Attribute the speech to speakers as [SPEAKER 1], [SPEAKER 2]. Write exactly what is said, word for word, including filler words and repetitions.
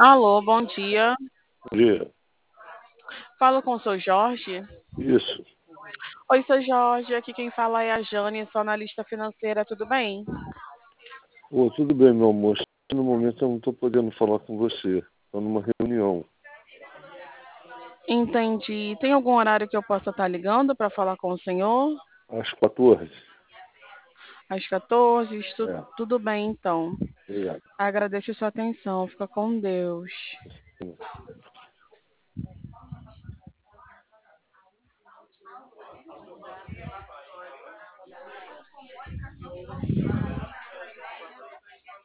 [SPEAKER 1] Alô, bom dia.
[SPEAKER 2] Bom dia.
[SPEAKER 1] Falo com o seu Jorge.
[SPEAKER 2] Isso.
[SPEAKER 1] Oi, seu Jorge. Aqui quem fala é a Jane, sou analista financeira, tudo bem?
[SPEAKER 2] Pô, tudo bem, meu amor. No momento eu não estou podendo falar com você. Estou numa reunião.
[SPEAKER 1] Entendi. Tem algum horário que eu possa estar ligando para falar com o senhor?
[SPEAKER 2] Às quatorze.
[SPEAKER 1] Às quatorze? Isto,
[SPEAKER 2] É,
[SPEAKER 1] tudo bem, então.
[SPEAKER 2] obrigado.
[SPEAKER 1] Agradeço sua atenção. Fica com Deus.